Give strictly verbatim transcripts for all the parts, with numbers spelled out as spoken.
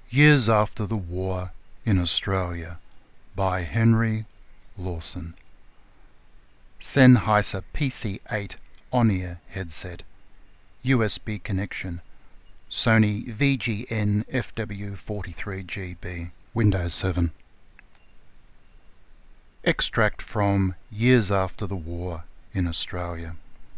Years After the War in Australia by Henry Lawson. Sennheiser P C eight on-ear headset. U S B connection. Sony V G N F W forty-three G B. Windows seven. Extract from Years After the War in Australia.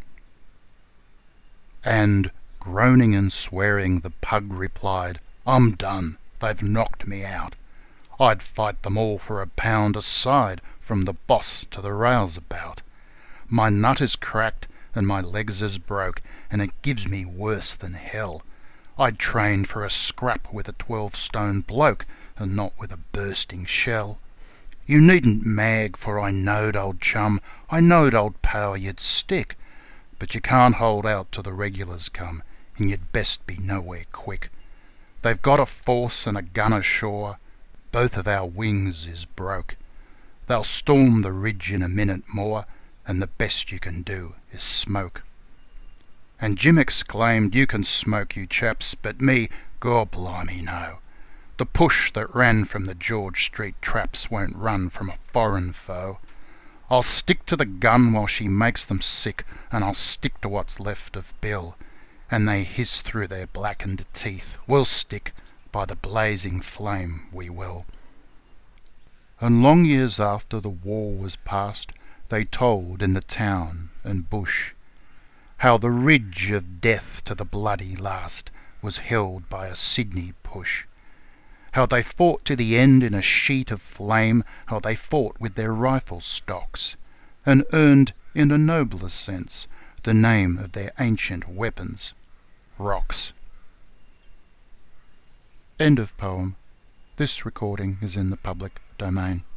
And, groaning and swearing, the pug replied, "I'm done, they've knocked me out. I'd fight them all for a pound a side, from the boss to the rails about. My nut is cracked and my legs is broke, and it gives me worse than hell. I'd train for a scrap with a twelve-stone bloke, and not with a bursting shell. You needn't mag, for I knowed, old chum, I knowed, old pal, you'd stick. But you can't hold out till the regulars come, and you'd best be nowhere quick. They've got a force and a gun ashore, both of our wings is broke. They'll storm the ridge in a minute more, and the best you can do is smoke." And Jim exclaimed, "You can smoke, you chaps, but me, gorblimey, no. The push that ran from the George Street traps won't run from a foreign foe. I'll stick to the gun while she makes them sick, and I'll stick to what's left of Bill." And they hiss through their blackened teeth, "We'll stick, by the blazing flame we will." And long years after the war was past, they told in the town and bush how the ridge of death to the bloody last was held by a Sydney push. How they fought to the end in a sheet of flame, how they fought with their rifle stocks, and earned, in a nobler sense, the name of their ancient weapons, rocks. End of poem. This recording is in the public domain.